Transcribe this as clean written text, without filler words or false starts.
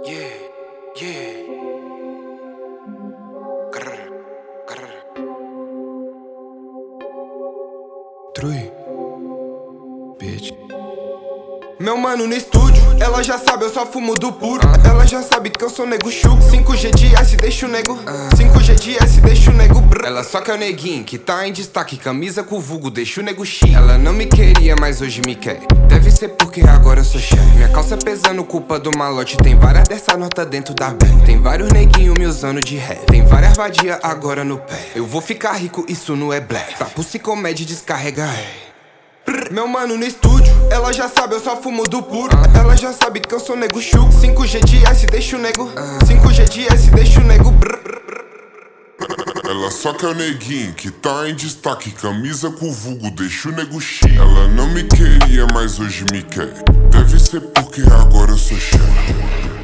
Yeah, yeah. Grr, grr. Trui, bitch. Meu mano no estúdio, ela já sabe, eu só fumo do puro. Ela já sabe que eu sou nego chuco. 5G de S, deixa o nego 5G de S, deixa o nego brr. Ela só quer o neguinho que tá em destaque, camisa com vulgo, deixa o nego chique. Ela não me queria, mas hoje me quer. Deve ser porque agora eu sou chefe. Minha calça pesando, culpa do malote. Tem várias dessa nota dentro da bag. Tem vários neguinhos me usando de ré. Tem várias vadia agora no pé. Eu vou ficar rico, isso não é black. Pra psicomédia descarregar. Meu mano no estúdio, ela já sabe, eu só fumo do puro. Ela já sabe que eu sou nego chuco. 5G de S, deixa o nego 5G de S, deixa o nego brr. Ela só quer o neguinho que tá em destaque, camisa com vulgo, deixa o nego chique. Ela não me queria, mas hoje me quer. Deve ser porque agora eu sou chefe.